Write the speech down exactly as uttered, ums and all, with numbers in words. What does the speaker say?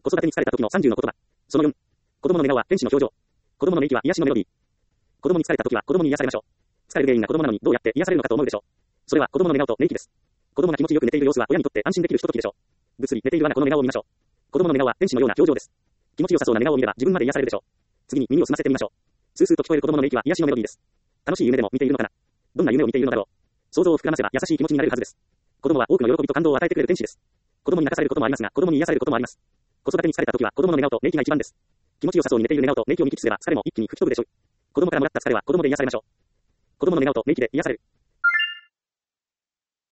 子育てに疲れた時のさんじゅうの言葉。そのよん。子供の寝顔は天使の表情。子供の寝息は癒しのメロディー。子供に疲れた時は子供に癒されましょう。疲れる原因が子供なのにどうやって癒されるのかと思うでしょう。それは子供の寝顔と寝息です。子供が気持ちよく寝ている様子は親にとって安心できるひとときでしょう。ぐっすり寝ている我が子の寝顔を見ましょう。子供の寝顔は天使のような表情です。気持ちよさそうな寝顔を見れば自分まで癒されるでしょう。次に耳を澄ませてみましょう。スースーと聞こえる子供の寝息は癒しのメロディーです。楽しい夢でも見ているのかな。どんな夢を見ているのだろう。想像を膨らませば優しい気持ちになれるはずです。子供は多くの喜びと感動を与えてくれる天使です。子供に泣かされることもありますが、子供に癒されることもあります。子育てに疲れた時は子供の寝顔と寝息が一番です。気持ちよさそうに寝ている寝顔と寝息を見聞きすれば疲れも一気に吹き飛ぶでしょう。子供からもらった疲れは子供で癒されましょう。子供の寝顔と寝息で癒される。